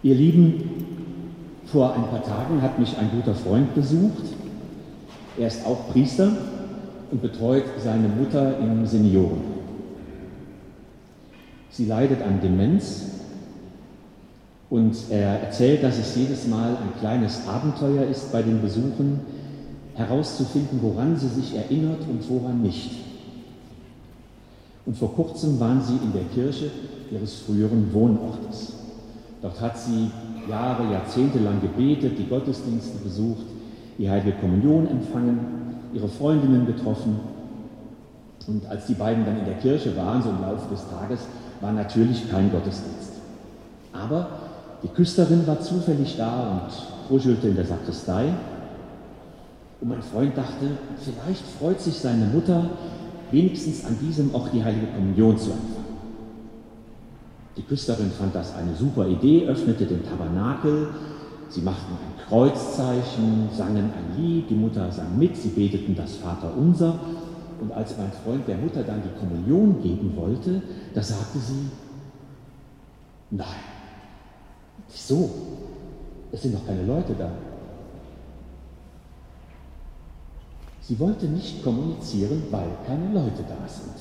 Ihr Lieben, vor ein paar Tagen hat mich ein guter Freund besucht. Er ist auch Priester und betreut seine Mutter im Seniorenheim. Sie leidet an Demenz und er erzählt, dass es jedes Mal ein kleines Abenteuer ist bei den Besuchen, herauszufinden, woran sie sich erinnert und woran nicht. Und vor kurzem waren sie in der Kirche ihres früheren Wohnortes. Dort hat sie Jahre, Jahrzehnte lang gebetet, die Gottesdienste besucht, die Heilige Kommunion empfangen, ihre Freundinnen getroffen. Und als die beiden dann in der Kirche waren, so im Laufe des Tages, war natürlich kein Gottesdienst. Aber die Küsterin war zufällig da und kruschelte in der Sakristei. Und mein Freund dachte, vielleicht freut sich seine Mutter, wenigstens an diesem auch die Heilige Kommunion zu empfangen. Die Küsterin fand das eine super Idee, öffnete den Tabernakel, sie machten ein Kreuzzeichen, sangen ein Lied, die Mutter sang mit, sie beteten das Vaterunser. Und als mein Freund der Mutter dann die Kommunion geben wollte, da sagte sie, nein, wieso? Es sind doch keine Leute da. Sie wollte nicht kommunizieren, weil keine Leute da sind.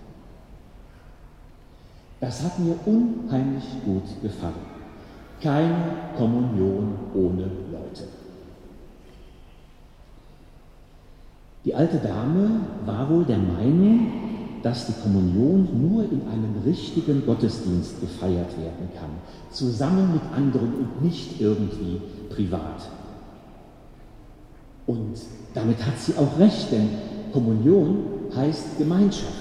Das hat mir unheimlich gut gefallen. Keine Kommunion ohne Leute. Die alte Dame war wohl der Meinung, dass die Kommunion nur in einem richtigen Gottesdienst gefeiert werden kann, zusammen mit anderen und nicht irgendwie privat. Und damit hat sie auch recht, denn Kommunion heißt Gemeinschaft.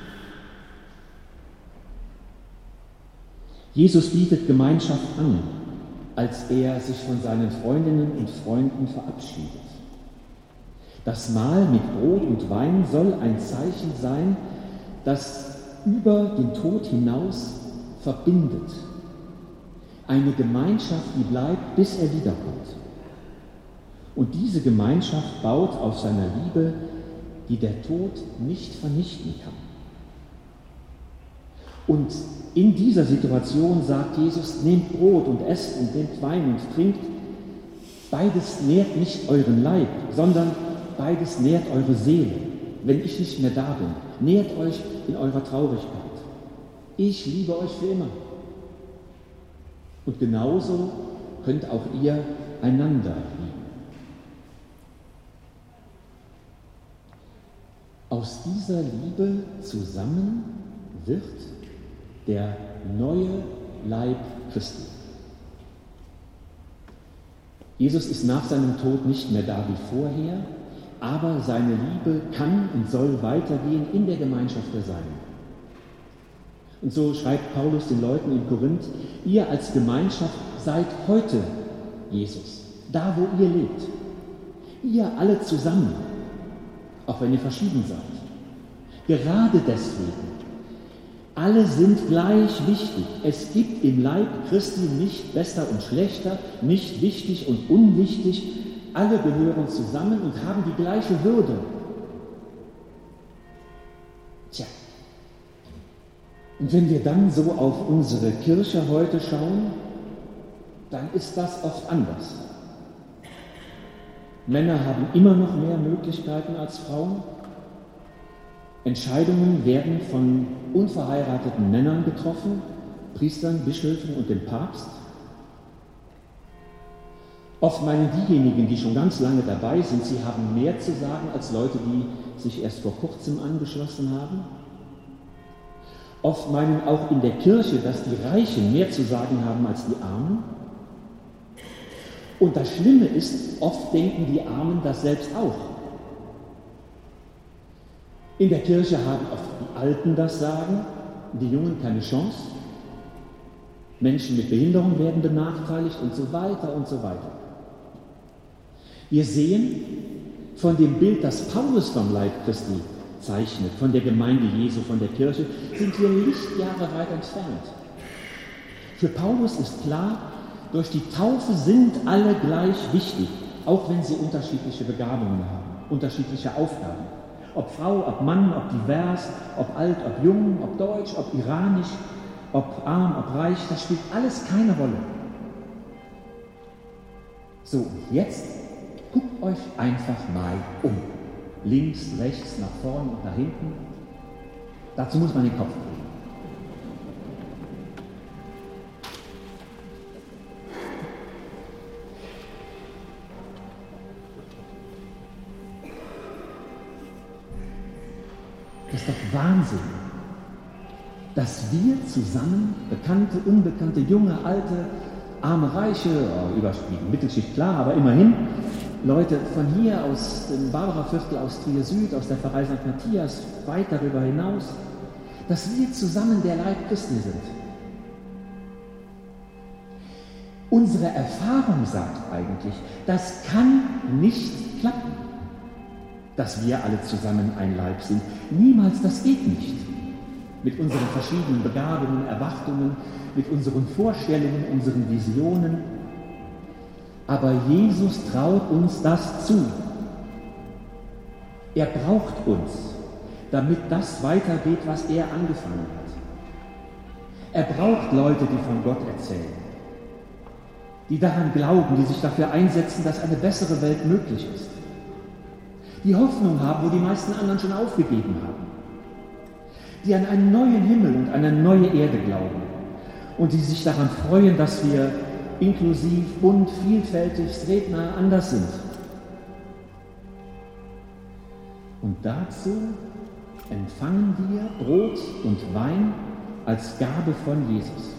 Jesus bietet Gemeinschaft an, als er sich von seinen Freundinnen und Freunden verabschiedet. Das Mahl mit Brot und Wein soll ein Zeichen sein, das über den Tod hinaus verbindet. Eine Gemeinschaft, die bleibt, bis er wiederkommt. Und diese Gemeinschaft baut auf seiner Liebe, die der Tod nicht vernichten kann. Und in dieser Situation sagt Jesus, nehmt Brot und esst und nehmt Wein und trinkt. Beides nährt nicht euren Leib, sondern beides nährt eure Seele. Wenn ich nicht mehr da bin, nährt euch in eurer Traurigkeit. Ich liebe euch für immer. Und genauso könnt auch ihr einander lieben. Aus dieser Liebe zusammen wird der neue Leib Christi. Jesus ist nach seinem Tod nicht mehr da wie vorher, aber seine Liebe kann und soll weitergehen in der Gemeinschaft der Seinen. Und so schreibt Paulus den Leuten in Korinth, ihr als Gemeinschaft seid heute Jesus, da wo ihr lebt. Ihr alle zusammen, auch wenn ihr verschieden seid. Gerade deswegen. Alle sind gleich wichtig. Es gibt im Leib Christi nicht besser und schlechter, nicht wichtig und unwichtig. Alle gehören zusammen und haben die gleiche Würde. Tja, und wenn wir dann so auf unsere Kirche heute schauen, dann ist das oft anders. Männer haben immer noch mehr Möglichkeiten als Frauen. Entscheidungen werden von unverheirateten Männern getroffen, Priestern, Bischöfen und dem Papst. Oft meinen diejenigen, die schon ganz lange dabei sind, sie haben mehr zu sagen als Leute, die sich erst vor kurzem angeschlossen haben. Oft meinen auch in der Kirche, dass die Reichen mehr zu sagen haben als die Armen. Und das Schlimme ist, oft denken die Armen das selbst auch. In der Kirche haben oft die Alten das Sagen, die Jungen keine Chance. Menschen mit Behinderung werden benachteiligt und so weiter und so weiter. Wir sehen von dem Bild, das Paulus vom Leib Christi zeichnet, von der Gemeinde Jesu, von der Kirche, sind wir Lichtjahre weit entfernt. Für Paulus ist klar, durch die Taufe sind alle gleich wichtig, auch wenn sie unterschiedliche Begabungen haben, unterschiedliche Aufgaben. Ob Frau, ob Mann, ob divers, ob alt, ob jung, ob deutsch, ob iranisch, ob arm, ob reich, das spielt alles keine Rolle. So, und jetzt guckt euch einfach mal um. Links, rechts, nach vorn und nach hinten. Dazu muss man den Kopf drehen. Das ist doch Wahnsinn, dass wir zusammen, Bekannte, Unbekannte, Junge, Alte, Arme, Reiche, überspielen, Mittelschicht, klar, aber immerhin, Leute von hier aus dem Barbaraviertel, aus Trier Süd, aus der Pfarrei St. Matthias, weit darüber hinaus, dass wir zusammen der Leib Christi sind. Unsere Erfahrung sagt eigentlich, das kann nicht klappen, dass wir alle zusammen ein Leib sind. Niemals, das geht nicht. Mit unseren verschiedenen Begabungen, Erwartungen, mit unseren Vorstellungen, unseren Visionen. Aber Jesus traut uns das zu. Er braucht uns, damit das weitergeht, was er angefangen hat. Er braucht Leute, die von Gott erzählen, die daran glauben, die sich dafür einsetzen, dass eine bessere Welt möglich ist. Die Hoffnung haben, wo die meisten anderen schon aufgegeben haben. Die an einen neuen Himmel und eine neue Erde glauben und die sich daran freuen, dass wir inklusiv, bunt, vielfältig, Redner anders sind. Und dazu empfangen wir Brot und Wein als Gabe von Jesus.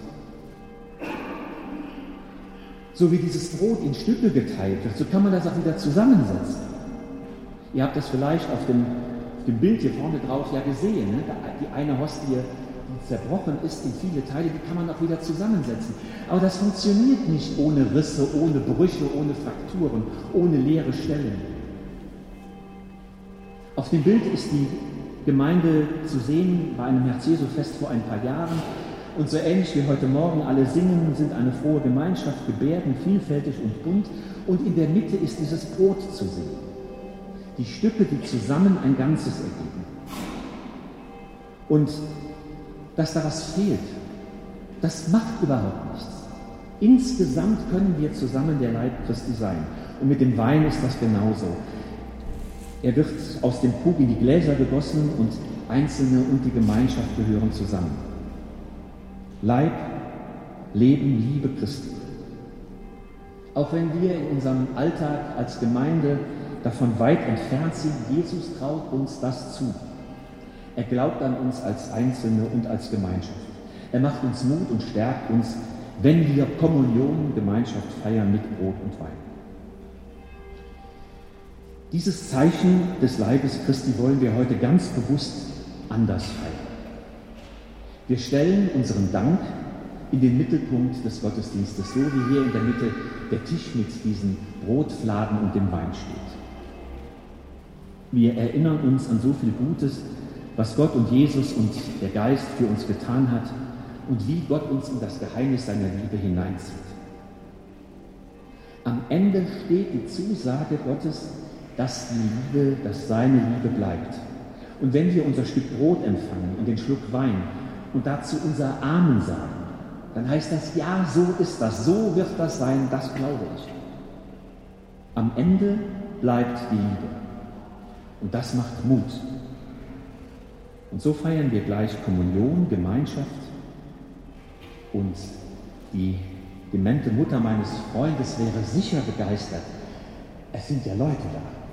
So wie dieses Brot in Stücke geteilt wird, so kann man das auch wieder zusammensetzen. Ihr habt das vielleicht auf dem Bild hier vorne drauf ja gesehen. Ne? Die eine Hostie, die zerbrochen ist in viele Teile, die kann man auch wieder zusammensetzen. Aber das funktioniert nicht ohne Risse, ohne Brüche, ohne Frakturen, ohne leere Stellen. Auf dem Bild ist die Gemeinde zu sehen bei einem Herz-Jesu-Fest vor ein paar Jahren. Und so ähnlich wie heute Morgen alle singen, sind eine frohe Gemeinschaft, Gebärden, vielfältig und bunt. Und in der Mitte ist dieses Brot zu sehen. Die Stücke, die zusammen ein Ganzes ergeben. Und dass da was fehlt, das macht überhaupt nichts. Insgesamt können wir zusammen der Leib Christi sein. Und mit dem Wein ist das genauso. Er wird aus dem Krug in die Gläser gegossen und Einzelne und die Gemeinschaft gehören zusammen. Leib, Leben, Liebe Christi. Auch wenn wir in unserem Alltag als Gemeinde davon weit entfernt sind, Jesus traut uns das zu. Er glaubt an uns als Einzelne und als Gemeinschaft. Er macht uns Mut und stärkt uns, wenn wir Kommunion, Gemeinschaft feiern mit Brot und Wein. Dieses Zeichen des Leibes Christi wollen wir heute ganz bewusst anders feiern. Wir stellen unseren Dank in den Mittelpunkt des Gottesdienstes, so wie hier in der Mitte der Tisch mit diesen Brotfladen und dem Wein steht. Wir erinnern uns an so viel Gutes, was Gott und Jesus und der Geist für uns getan hat und wie Gott uns in das Geheimnis seiner Liebe hineinzieht. Am Ende steht die Zusage Gottes, dass die Liebe, dass seine Liebe bleibt. Und wenn wir unser Stück Brot empfangen und den Schluck Wein und dazu unser Amen sagen, dann heißt das, ja, so ist das, so wird das sein, das glaube ich. Am Ende bleibt die Liebe. Und das macht Mut. Und so feiern wir gleich Kommunion, Gemeinschaft. Und die demente Mutter meines Freundes wäre sicher begeistert. Es sind ja Leute da.